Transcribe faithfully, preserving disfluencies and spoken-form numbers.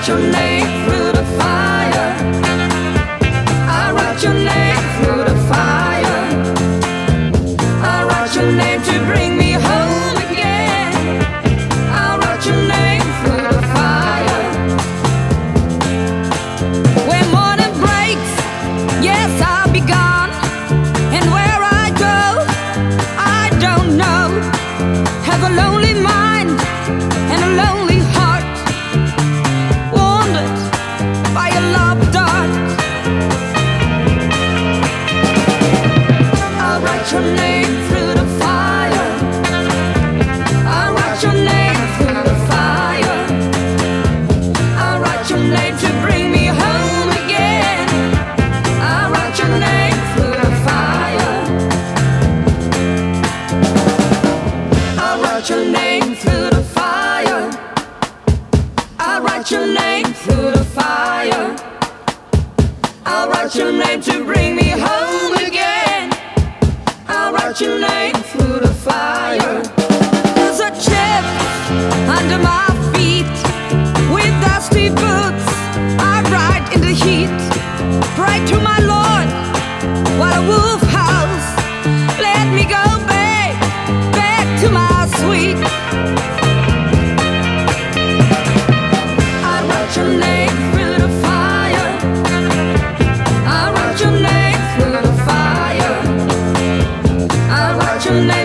write your name through the fire. I write your name through the fire. I write your name to bring me home again. I write your name through the fire. When morning breaks, yes, I'll be gone. And where I go, I don't know. Have a lonely mind and a lonely heart, wounded by a love dart. I'll write your name through the fire. I'll write your name through the fire. I'll write your name to bring me home again. I'll write your name through the fire. I'll write your name through the fire. I'll write your name through the fire. I'll write your name to bring me home again. I'll write your name through the fire. There's a chip under my feet with dusty boots. I ride in the heat, pray to my Lord while a wolf howls. Let me go back, back to my sweet. I write your name through the fire. I write your name through the fire. I write your name